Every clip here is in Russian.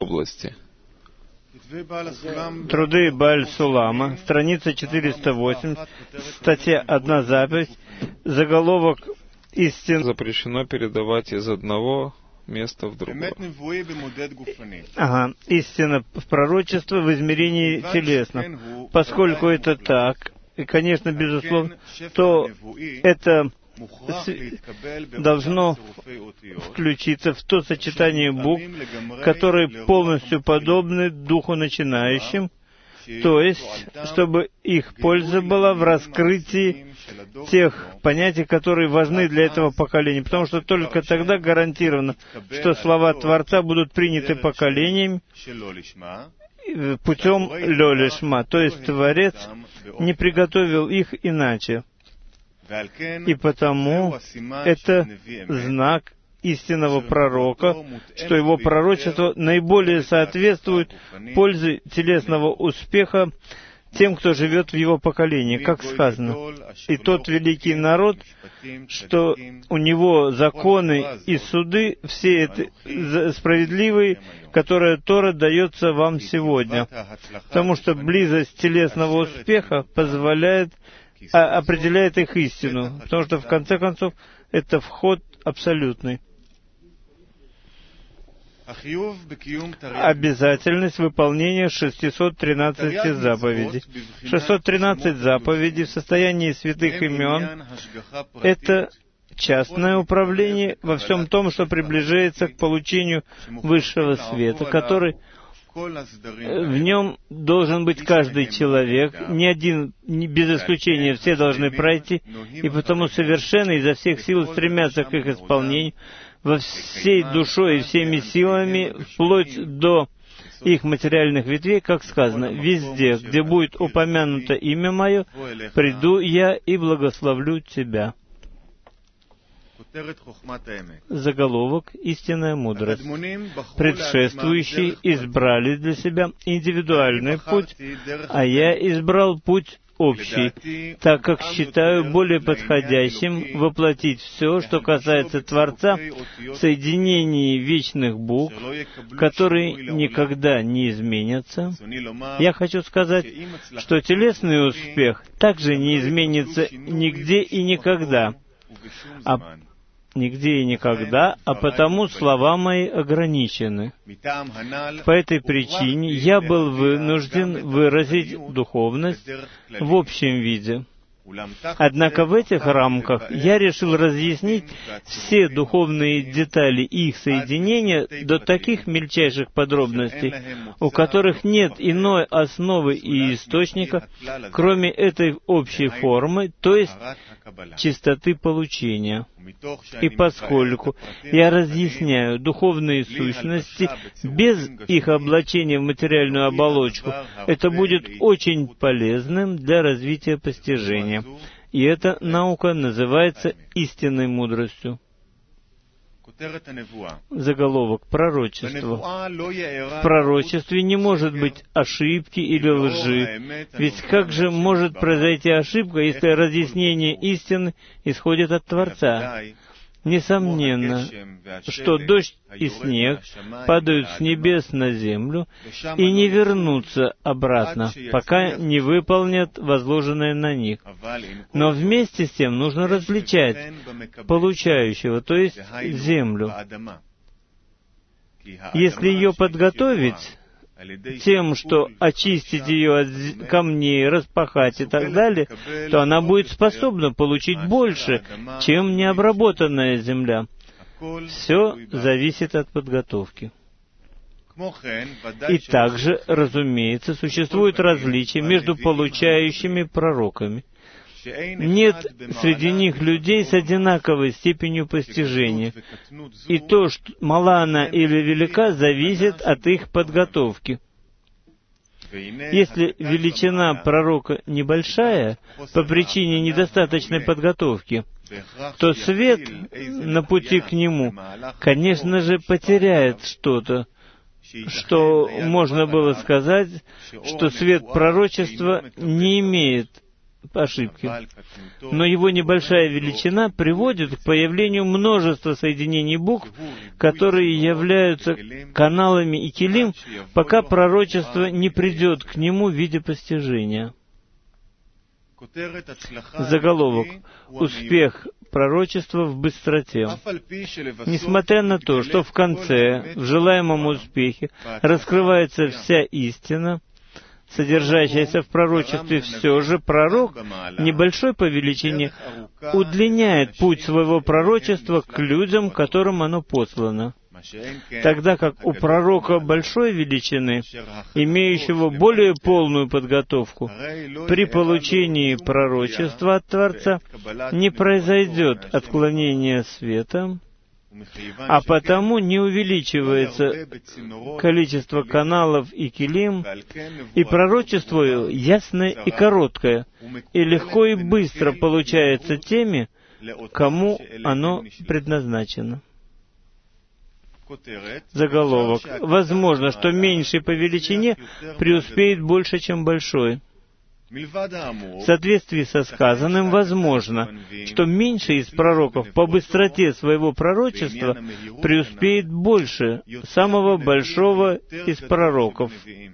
области. Труды Бааль-Сулама, страница 408, статья «Одна заповедь», заголовок «Истин». Запрещено передавать из одного места в другое. Истина в пророчество в измерении телесном. Поскольку это так, и, конечно, безусловно, то это должно включиться в то сочетание букв, которые полностью подобны духу начинающим, то есть, чтобы их польза была в раскрытии тех понятий, которые важны для этого поколения, потому что только тогда гарантировано, что слова Творца будут приняты поколениями путем лё-лишма, то есть Творец не приготовил их иначе. И потому это знак истинного пророка, что его пророчество наиболее соответствует пользе телесного успеха тем, кто живет в его поколении, как сказано. И тот великий народ, что у него законы и суды, все это справедливые, которые Тора дается вам сегодня. Потому что близость телесного успеха определяет их истину, потому что, в конце концов, это вход абсолютный. Обязательность выполнения 613 заповедей. 613 заповедей в состоянии святых имен — это частное управление во всем том, что приближается к получению высшего света, который в нем должен быть каждый человек, ни один, без исключения, все должны пройти, и потому совершенно изо всех сил стремятся к их исполнению во всей душой и всеми силами, вплоть до их материальных ветвей, как сказано: «Везде, где будет упомянуто имя Мое, приду Я и благословлю тебя». Заголовок «Истинная мудрость». Предшествующие избрали для себя индивидуальный путь, а я избрал путь общий, так как считаю более подходящим воплотить все, что касается Творца, в соединении вечных букв, которые никогда не изменятся. Я хочу сказать, что телесный успех также не изменится нигде и никогда, а потому слова мои ограничены. По этой причине я был вынужден выразить духовность в общем виде. Однако в этих рамках я решил разъяснить все духовные детали и их соединения до таких мельчайших подробностей, у которых нет иной основы и источника, кроме этой общей формы, то есть чистоты получения. И поскольку я разъясняю духовные сущности без их облачения в материальную оболочку, это будет очень полезным для развития постижения. И эта наука называется истинной мудростью. Заголовок «Пророчество». В пророчестве не может быть ошибки или лжи. Ведь как же может произойти ошибка, если разъяснение истины исходит от Творца? Несомненно, что дождь и снег падают с небес на землю и не вернутся обратно, пока не выполнят возложенное на них. Но вместе с тем нужно различать получающего, то есть землю. Если ее подготовить тем, что очистить ее от камней, распахать и так далее, то она будет способна получить больше, чем необработанная земля. Все зависит от подготовки. И также, разумеется, существует различие между получающими пророками. Нет среди них людей с одинаковой степенью постижения, и то, что мала она или велика, зависит от их подготовки. Если величина пророка небольшая по причине недостаточной подготовки, то свет на пути к нему, конечно же, потеряет что-то, что можно было сказать, что свет пророчества не имеет ошибки. Но его небольшая величина приводит к появлению множества соединений букв, которые являются каналами и келим, пока пророчество не придет к нему в виде постижения. Заголовок. Успех пророчества в быстроте. Несмотря на то, что в конце, в желаемом успехе, раскрывается вся истина, содержащаяся в пророчестве, все же пророк, небольшой по величине, удлиняет путь своего пророчества к людям, которым оно послано. Тогда как у пророка большой величины, имеющего более полную подготовку, при получении пророчества от Творца не произойдет отклонение света, а потому не увеличивается количество каналов и келим, и пророчество ясное и короткое, и легко и быстро получается теми, кому оно предназначено. Заголовок. Возможно, что меньший по величине преуспеет больше, чем большой. В соответствии со сказанным, возможно, что меньший из пророков по быстроте своего пророчества преуспеет больше самого большого из пророков.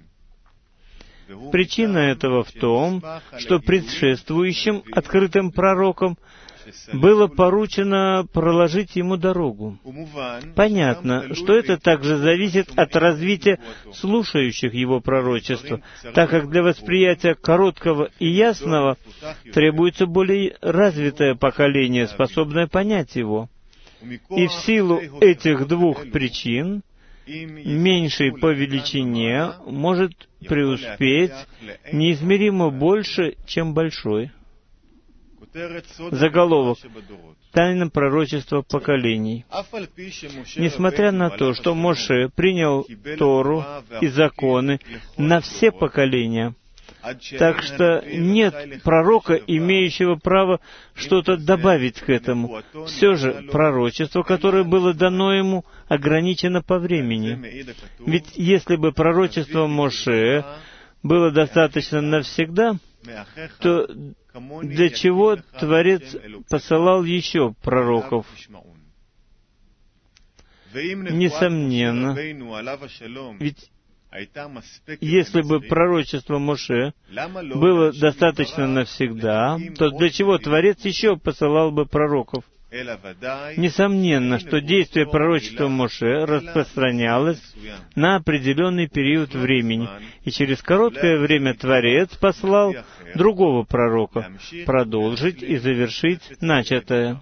Причина этого в том, что предшествующим открытым пророкам было поручено проложить ему дорогу. Понятно, что это также зависит от развития слушающих его пророчества, так как для восприятия короткого и ясного требуется более развитое поколение, способное понять его. И в силу этих двух причин меньший по величине может преуспеть неизмеримо больше, чем большой. Заголовок. Тайна пророчества поколений. Несмотря на то, что Моше принял Тору и законы на все поколения, так что нет пророка, имеющего право что-то добавить к этому. Все же пророчество, которое было дано ему, ограничено по времени. Ведь если бы пророчество Моше было достаточно навсегда, то для чего Творец посылал еще пророков? Несомненно, ведь если бы пророчество Моше было достаточно навсегда, то для чего Творец еще посылал бы пророков? Несомненно, что действие пророчества Моше распространялось на определенный период времени, и через короткое время Творец послал другого пророка продолжить и завершить начатое.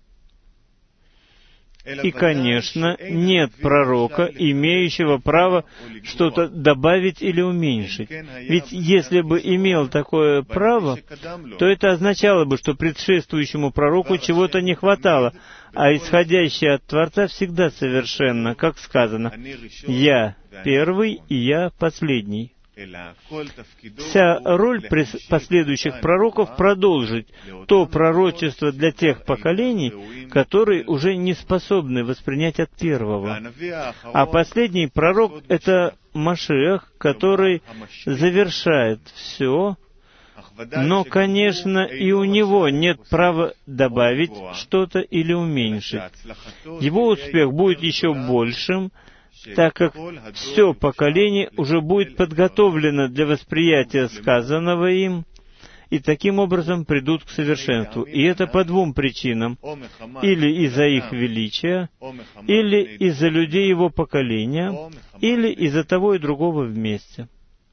И, конечно, нет пророка, имеющего право что-то добавить или уменьшить. Ведь если бы имел такое право, то это означало бы, что предшествующему пророку чего-то не хватало, а исходящее от Творца всегда совершенно, как сказано: «Я первый, и я последний». Вся роль последующих пророков — продолжить то пророчество для тех поколений, которые уже не способны воспринять от первого. А последний пророк — это Машиах, который завершает все, но, конечно, и у него нет права добавить что-то или уменьшить. Его успех будет еще большим, так как все поколение уже будет подготовлено для восприятия сказанного им, и таким образом придут к совершенству. И это по двум причинам: или из-за их величия, или из-за людей его поколения, или из-за того и другого вместе.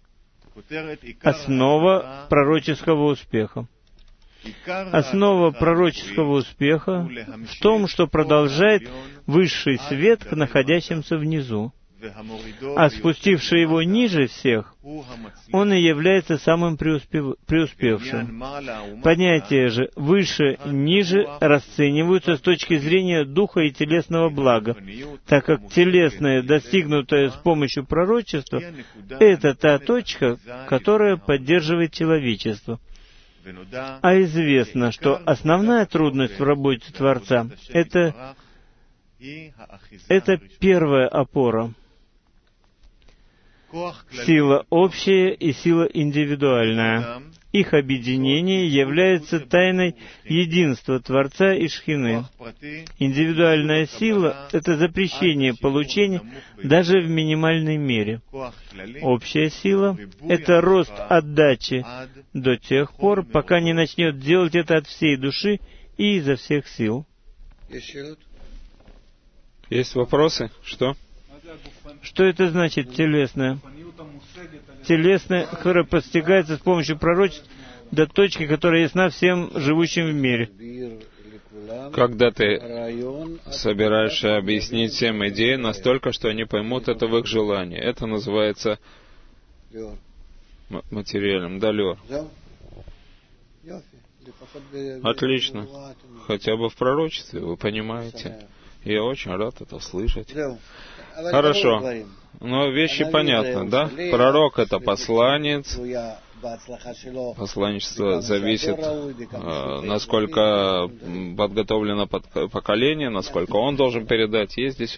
Основа пророческого успеха. Основа пророческого успеха в том, что продолжает высший свет к находящимся внизу, а спустивший его ниже всех, он и является самым преуспевшим. Понятия же выше-ниже расцениваются с точки зрения духа и телесного блага, так как телесное, достигнутое с помощью пророчества, это та точка, которая поддерживает человечество. А известно, что основная трудность в работе Творца — это первая опора. Сила общая и сила индивидуальная. Их объединение является тайной единства Творца и Шхины. Индивидуальная сила — это запрещение получения даже в минимальной мере. Общая сила — это рост отдачи до тех пор, пока не начнет делать это от всей души и изо всех сил. Есть вопросы? Что? Что это значит телесное? Телесное, которое постигается с помощью пророчеств до точки, которая ясна всем живущим в мире. Когда ты собираешься объяснить всем идеи настолько, что они поймут это в их желании. Это называется материальным. Далер. Отлично. Хотя бы в пророчестве, вы понимаете. Я очень рад это слышать. Хорошо. Но вещи понятны, да? Пророк — это посланец. Посланничество зависит, насколько подготовлено поколение, насколько он должен передать. Есть здесь